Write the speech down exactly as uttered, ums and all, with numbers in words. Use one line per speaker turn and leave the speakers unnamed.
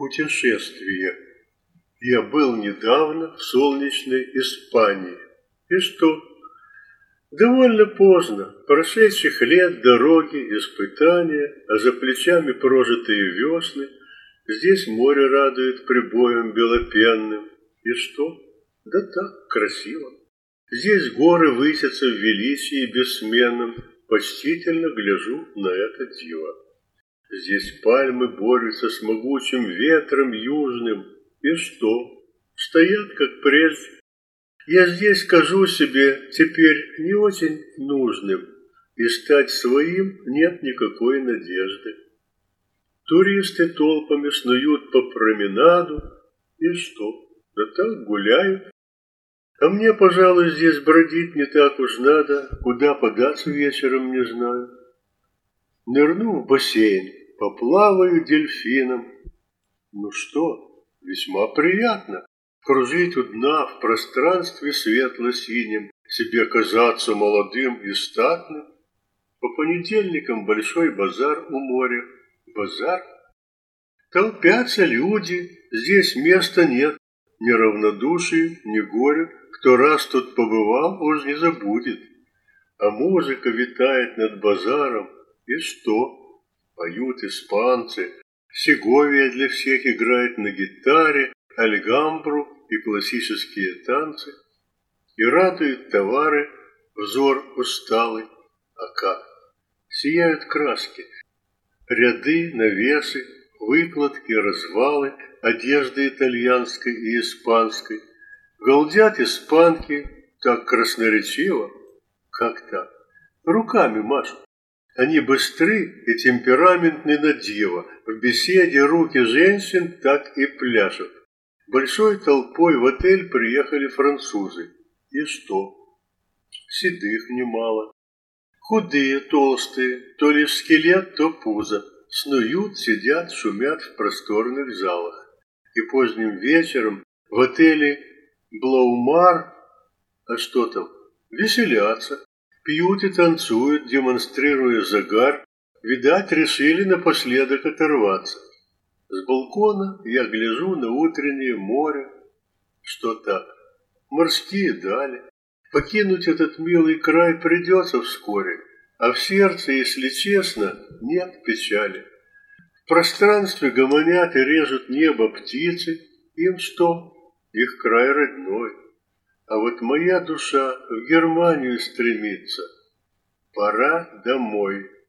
Путешествие. Я был недавно в солнечной Испании. И что? Довольно поздно, прошедших лет дороги, испытания, а за плечами прожитые весны, здесь море радует прибоем белопенным. И что? Да так, красиво. Здесь горы высятся в величии бессменном, почтительно гляжу на это диво. Здесь пальмы борются с могучим ветром южным. И что? Стоят, как прежде. Я здесь кажу себе теперь не очень нужным, и стать своим нет никакой надежды. Туристы толпами снуют по променаду. И что? Да так гуляют. А мне, пожалуй, здесь бродить не так уж надо, куда податься вечером не знаю. Нырну в бассейн, поплаваю дельфином. Ну что, весьма приятно кружить у дна в пространстве светло-синем, себе казаться молодым и статным. По понедельникам большой базар у моря. Базар? Толпятся люди, здесь места нет, ни равнодушия, ни горя. Кто раз тут побывал, уж не забудет. А музыка витает над базаром. И что? Поют испанцы. Сеговия для всех играет на гитаре, альгамбру и классические танцы. И радуют товары взор усталый. А как? Сияют краски, ряды, навесы, выкладки, развалы одежды итальянской и испанской. Галдят испанки так красноречиво. Как так? Руками машут. Они быстры и темпераментны на диво. В беседе руки женщин так и пляшут. Большой толпой в отель приехали французы. И что? Седых немало. Худые, толстые, то лишь скелет, то пузо. Снуют, сидят, шумят в просторных залах. И поздним вечером в отеле Блаумар, а что там, веселятся. Пьют и танцуют, демонстрируя загар. Видать, решили напоследок оторваться. С балкона я гляжу на утреннее море. Что так? Морские дали. Покинуть этот милый край придется вскоре, а в сердце, если честно, нет печали. В пространстве гомонят и режут небо птицы. Им что? Их край родной. А вот моя душа в Германию стремится. Пора домой.